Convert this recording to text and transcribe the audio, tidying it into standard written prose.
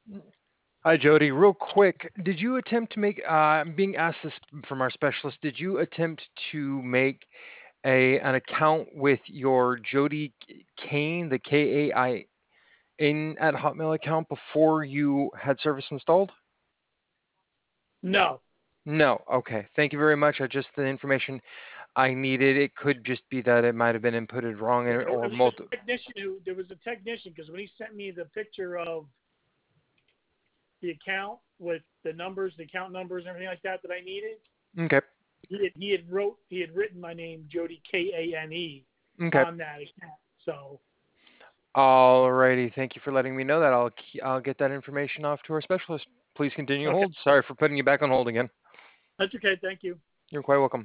Hi, Jody. Real quick, did you attempt to make? I'm being asked this from our specialist. Did you attempt to make an account with your Jody Kane, the Kain at Hotmail account before you had service installed? No. No. Okay. Thank you very much. I just the information I needed. It could just be that it might have been inputted wrong Yeah, or it was multi. a technician who there was a technician because when he sent me the picture of the account with the numbers, the account numbers, and everything like that I needed, Okay. he had written my name Jody Kane Okay. on that account. So Alrighty. Thank you for letting me know that. I'll get that information off to our specialist. Please continue to okay, hold. Sorry for putting you back on hold again. that's okay. Thank you. You're quite welcome.